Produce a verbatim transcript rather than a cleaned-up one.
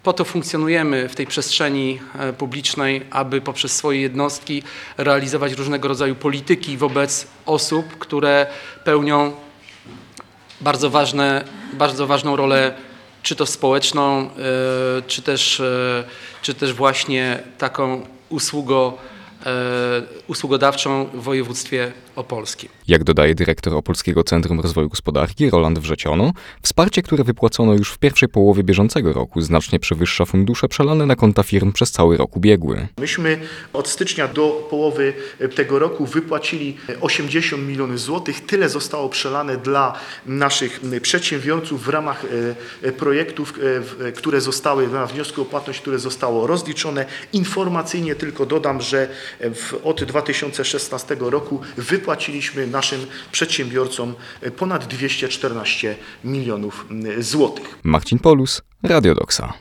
Po to funkcjonujemy w tej przestrzeni publicznej, aby poprzez swoje jednostki realizować różnego rodzaju polityki wobec osób, które pełnią bardzo ważne, bardzo ważną rolę, czy to społeczną, czy też, czy też właśnie taką usługo, usługodawczą w województwie opolskim. Jak dodaje dyrektor Opolskiego Centrum Rozwoju Gospodarki Roland Wrzeciono, wsparcie, które wypłacono już w pierwszej połowie bieżącego roku, znacznie przewyższa fundusze przelane na konta firm przez cały rok ubiegły. Myśmy od stycznia do połowy tego roku wypłacili osiemdziesiąt milionów złotych. Tyle zostało przelane dla naszych przedsiębiorców w ramach projektów, które zostały, w ramach wniosku o płatność, które zostało rozliczone. Informacyjnie tylko dodam, że w, od dwa tysiące szesnastego roku wypłaciliśmy naszym przedsiębiorcom ponad dwieście czternaście milionów złotych. Marcin Polus, Radio Doksa.